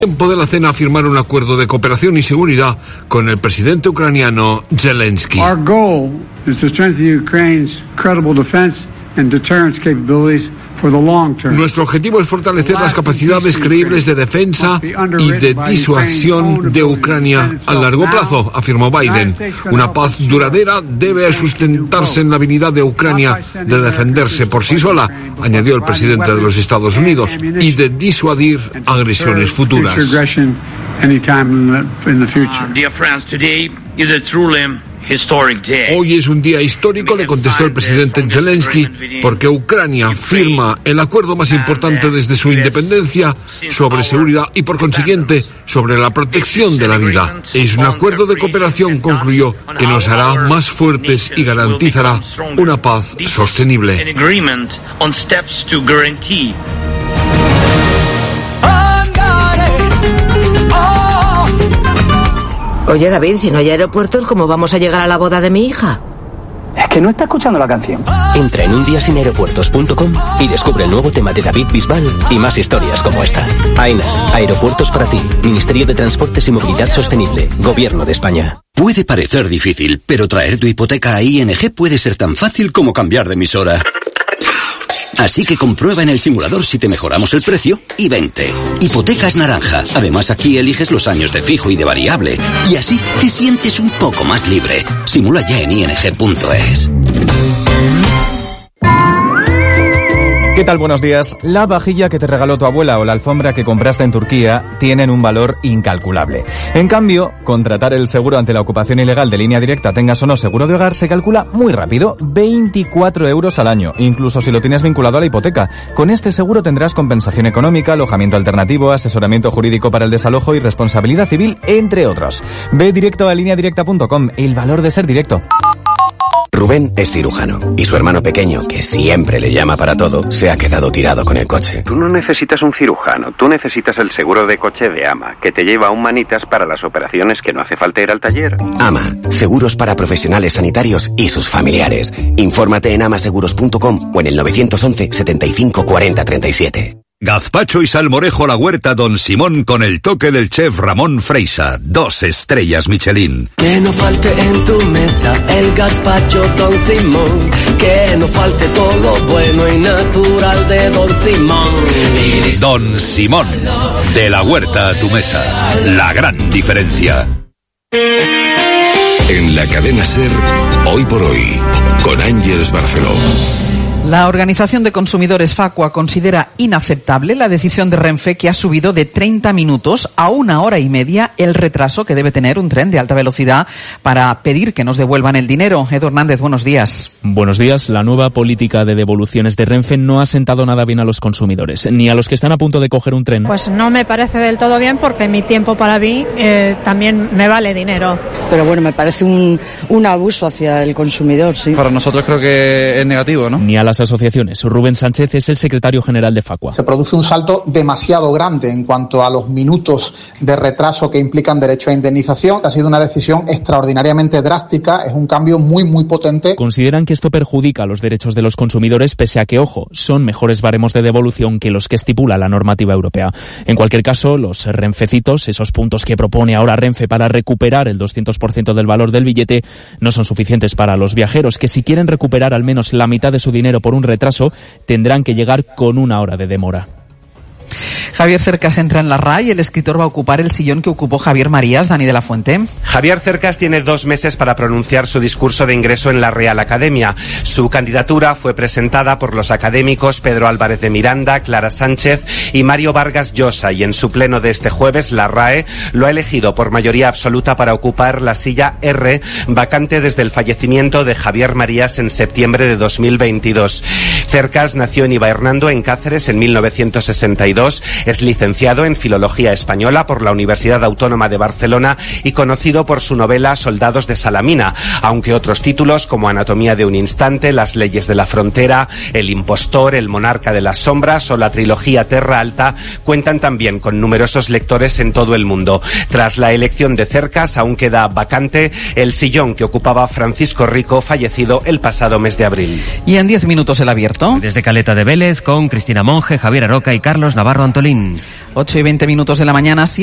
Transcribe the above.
Tiempo de la cena firmar un acuerdo de cooperación y seguridad con el presidente ucraniano Zelensky. Our goal is to strengthen Ukraine's credible defense and deterrence capabilities for the long term. Nuestro objetivo es fortalecer las capacidades creíbles de defensa y de disuasión de Ucrania a largo plazo, afirmó Biden. Una paz duradera debe sustentarse en la habilidad de Ucrania de defenderse por sí sola, añadió el presidente de los Estados Unidos, y de disuadir agresiones futuras. Hoy es un día histórico, le contestó el presidente Zelensky, porque Ucrania firma el acuerdo más importante desde su independencia sobre seguridad y, por consiguiente, sobre la protección de la vida. Es un acuerdo de cooperación, concluyó, que nos hará más fuertes y garantizará una paz sostenible. Oye, David, si no hay aeropuertos, ¿cómo vamos a llegar a la boda de mi hija? Es que no está escuchando la canción. Entra en undiasinaeropuertos.com y descubre el nuevo tema de David Bisbal y más historias como esta. AENA, Aeropuertos para ti, Ministerio de Transportes y Movilidad Sostenible, Gobierno de España. Puede parecer difícil, pero traer tu hipoteca a ING puede ser tan fácil como cambiar de emisora. Así que comprueba en el simulador si te mejoramos el precio y vente. Hipotecas naranja. Además, aquí eliges los años de fijo y de variable. Y así te sientes un poco más libre. Simula ya en ing.es. ¿Qué tal? Buenos días. La vajilla que te regaló tu abuela o la alfombra que compraste en Turquía tienen un valor incalculable. En cambio, contratar el seguro ante la ocupación ilegal de Línea Directa, tengas o no seguro de hogar, se calcula muy rápido, 24 euros al año, incluso si lo tienes vinculado a la hipoteca. Con este seguro tendrás compensación económica, alojamiento alternativo, asesoramiento jurídico para el desalojo y responsabilidad civil, entre otros. Ve directo a lineadirecta.com, el valor de ser directo. Rubén es cirujano y su hermano pequeño, que siempre le llama para todo, se ha quedado tirado con el coche. Tú no necesitas un cirujano, tú necesitas el seguro de coche de AMA, que te lleva a un manitas para las operaciones que no hace falta ir al taller. AMA, seguros para profesionales sanitarios y sus familiares. Infórmate en amaseguros.com o en el 911 75 40 37. Gazpacho y salmorejo a la huerta Don Simón con el toque del chef Ramón Freisa. 2 estrellas Michelin. Que no falte en tu mesa el gazpacho Don Simón. Que no falte todo lo bueno y natural de Don Simón. Don Simón, de la huerta a tu mesa. La gran diferencia. En la cadena SER, Hoy por Hoy, con Ángeles Barceló. La Organización de Consumidores Facua considera inaceptable la decisión de Renfe, que ha subido de 30 minutos a 1 hora y media el retraso que debe tener un tren de alta velocidad para pedir que nos devuelvan el dinero. Edu Hernández, buenos días. Buenos días. La nueva política de devoluciones de Renfe no ha sentado nada bien a los consumidores, ni a los que están a punto de coger un tren. Pues no me parece del todo bien, porque mi tiempo para mí también me vale dinero. Pero bueno, me parece un abuso hacia el consumidor, sí. Para nosotros creo que es negativo, ¿no? Ni a las asociaciones. Rubén Sánchez es el secretario general de Facua. Se produce un salto demasiado grande en cuanto a los minutos de retraso que implican derecho a indemnización. Ha sido una decisión extraordinariamente drástica, es un cambio muy, muy potente. Consideran que esto perjudica los derechos de los consumidores, pese a que, ojo, son mejores baremos de devolución que los que estipula la normativa europea. En cualquier caso, los renfecitos, esos puntos que propone ahora Renfe para recuperar el 200% del valor del billete, no son suficientes para los viajeros, que si quieren recuperar al menos la mitad de su dinero por un retraso, tendrán que llegar con 1 hora de demora. Javier Cercas entra en la RAI, el escritor va a ocupar el sillón que ocupó Javier Marías. Dani de la Fuente. Javier Cercas tiene 2 meses para pronunciar su discurso de ingreso en la Real Academia. Su candidatura fue presentada por los académicos Pedro Álvarez de Miranda, Clara Sánchez y Mario Vargas Llosa, y en su pleno de este jueves la RAE lo ha elegido por mayoría absoluta para ocupar la silla R, vacante desde el fallecimiento de Javier Marías en septiembre de 2022. Cercas nació en Ibahernando, en Cáceres, en 1962. Es licenciado en Filología Española por la Universidad Autónoma de Barcelona y conocido por su novela Soldados de Salamina, aunque otros títulos como Anatomía de un instante, Las leyes de la frontera, El impostor, El monarca de las sombras o la trilogía Terra Alta cuentan también con numerosos lectores en todo el mundo. Tras la elección de Cercas, aún queda vacante el sillón que ocupaba Francisco Rico, fallecido el pasado mes de abril. Y en 10 minutos el abierto. Desde Caleta de Vélez, con Cristina Monge, Javier Aroca y Carlos Navarro Antolín. Berlín. 8:20 de la mañana.